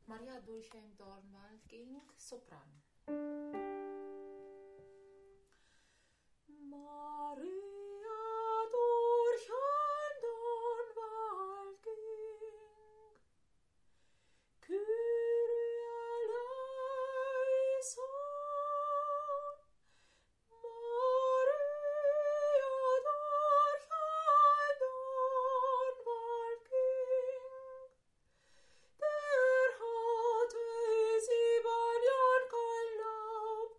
Maria durch ein Dornwald ging, Sopran. Maria durch ein Dornwald ging, Kyrie eleison. Maria durch ein Dornwald ging, der hatte 7 Jahren kein Laub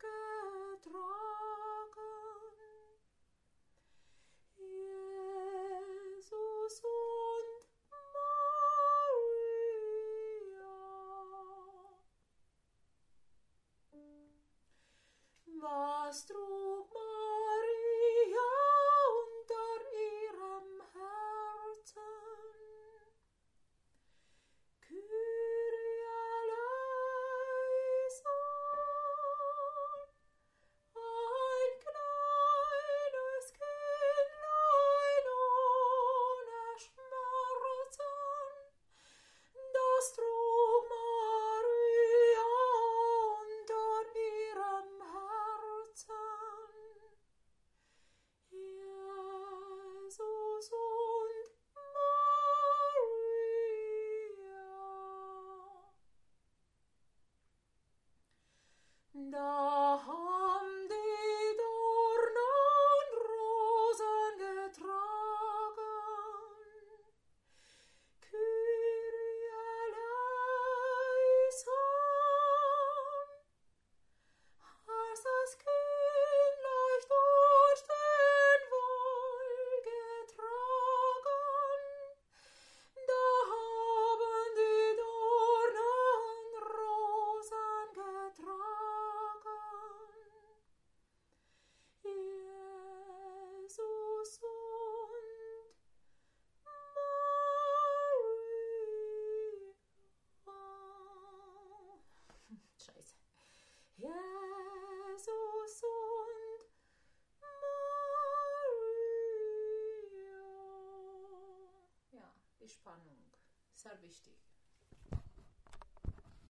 getragen. Jesus und Maria. Was trug Maria unter ihrem Herzen? Kyrie eleison. Ein kleines Kindlein ohne Schmerzen, das trug Maria unter ihrem Herzen. Jesus und Maria. Da haben die Dornen Rosen getragen, Kyrie eleison. Als das Kind leicht durch den Wald getragen, da haben die Dornen Rosen getragen. Jesus und Maria. Scheiße. Jesus und Maria. Ja, die Spannung, sehr wichtig.